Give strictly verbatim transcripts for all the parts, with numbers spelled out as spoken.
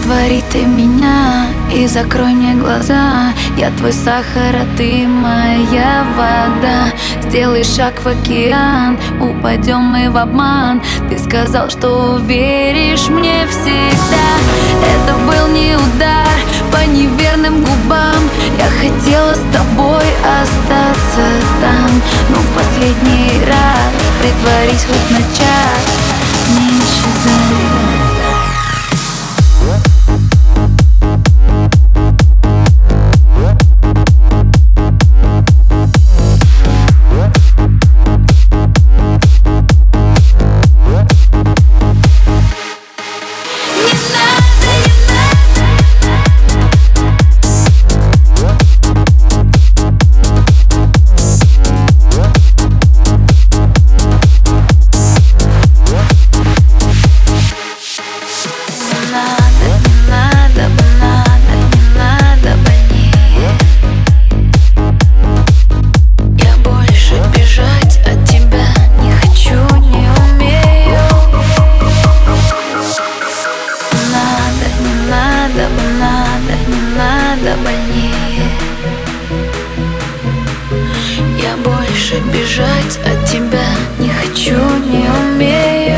Раствори ты меня и закрой мне глаза. Я твой сахар, а ты моя вода. Сделай шаг в океан, упадем мы в обман. Ты сказал, что веришь мне всегда. Это был не удар по неверным губам. Я хотела с тобой остаться там, но в последний раз притворись хоть на час, не исчезай. Я больше бежать от тебя не хочу, не умею.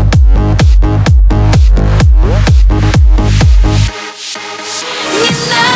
Не знаю.